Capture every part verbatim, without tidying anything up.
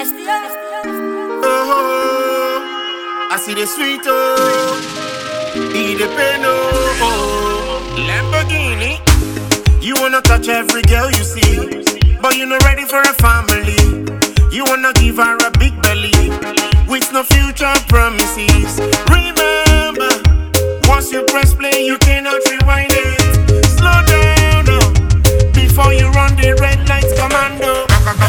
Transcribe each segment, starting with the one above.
Oh, I see the sweet oh, eat the pen oh, Lamborghini. You wanna touch every girl you see, but you're not ready for a family. You wanna give her a big belly with no future promises. Remember, once you press play, you cannot rewind it. Slow down oh, before you run the red lights commando.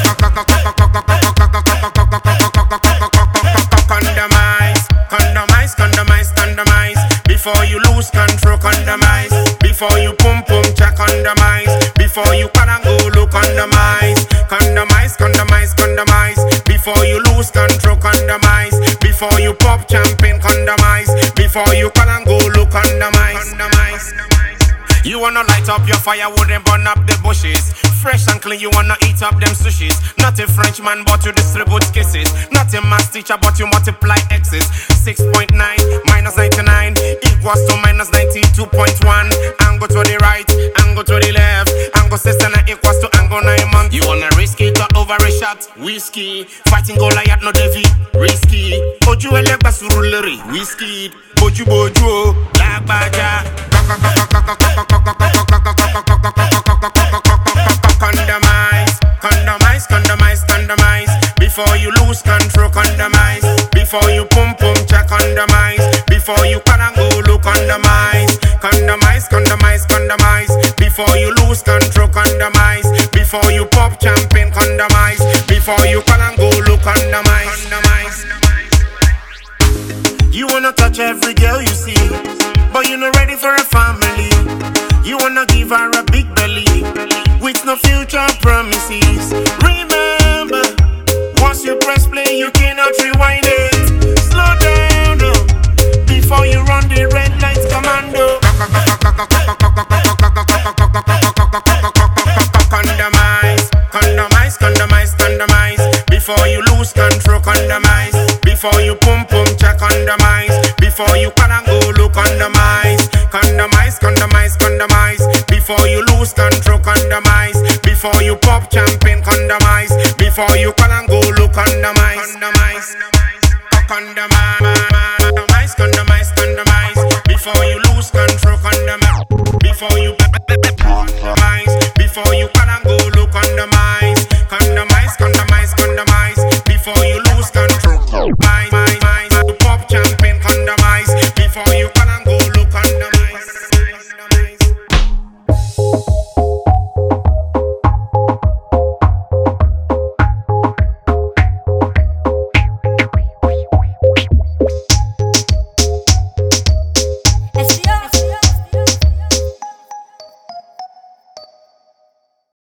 Condomize, condomize, condomize, condomize. Before you lose control, condomize. Before you pum pum check, condomize. Before you parangolo, condomize. Condomize, condomize, condomize. Before you lose control, condomize. Before you pop champagne, condomize. Before you parangolo, condomize. Condomize. You wanna light up your firewood and burn up the bushes. Fresh and clean, you wanna eat up them sushis. Not a Frenchman, but you distribute kisses. Not a math teacher, but you multiply x's. six point nine minus ninety-nine equals to minus ninety-two point one. Angle to the right, angle to the left. Angle system equals to angle nine months. You wanna risk it or over a shot? Whiskey. Fighting Goliath, no Davy. Risky. Oju elegba surulere. Whiskey. Boju boju. Black baja. Condomize, condomize, condomize, condomize. Before you lose control, condomize. Before you pum pum check, condomize. Before you parangolo, condomize. Condomize, condomize, condomize. Before you lose control, condomize. Before you pop champagne, condomize. Before you parangolo, condomize. Condomize. You wanna touch every girl you see, but you're not ready for a family. You wanna give her a big belly with no future promises. Remember, once you press play, you cannot rewind it. Slow down oh, before you run the red lights commando. Condomize, condomize, condomize, condomize. Before you lose control, condomize. Before you pum pum check, condomize. Before you parangolo, condomize. Condomize, condomize, condomize. Before you lose control, condomize. Before you pop champagne, condomize. Before you parangolo, condomize. Condomize, condomize, condomize, condomize. Before you